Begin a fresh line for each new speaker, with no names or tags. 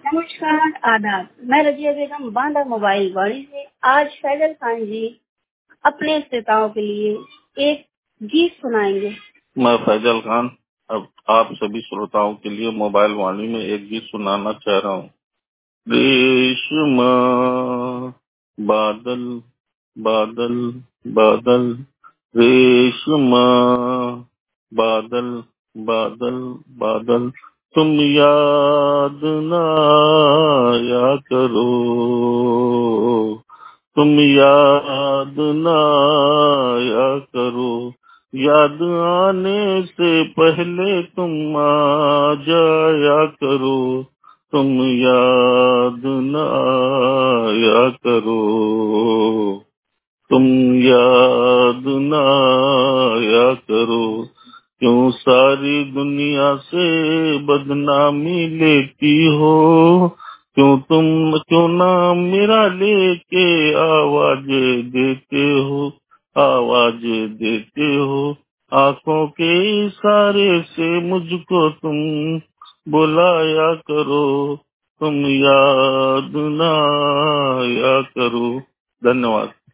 नमस्कार, आदाब। मैं रजिया बेगम बांदा मोबाइल वाड़ी से आज फैजल खान जी अपने श्रोताओं के लिए एक गीत सुनाएंगे। मैं फैजल खान अब आप सभी श्रोताओं के लिए मोबाइल वाणी में एक गीत सुनाना चाह रहा हूँ। रेशमा बादल बादल बादल, रेशमा बादल बादल बादल, तुम याद ना आया करो, तुम याद ना आया करो, याद आने से पहले तुम आ जाया करो, तुम याद न आया करो, तुम याद न आया करो। क्यों सारी दुनिया से बदनामी लेती हो, क्यों नाम मेरा लेके आवाजें देते हो, आवाजें देते हो। आंखों के इशारे से मुझको तुम बुलाया करो, तुम याद ना आया करो। धन्यवाद।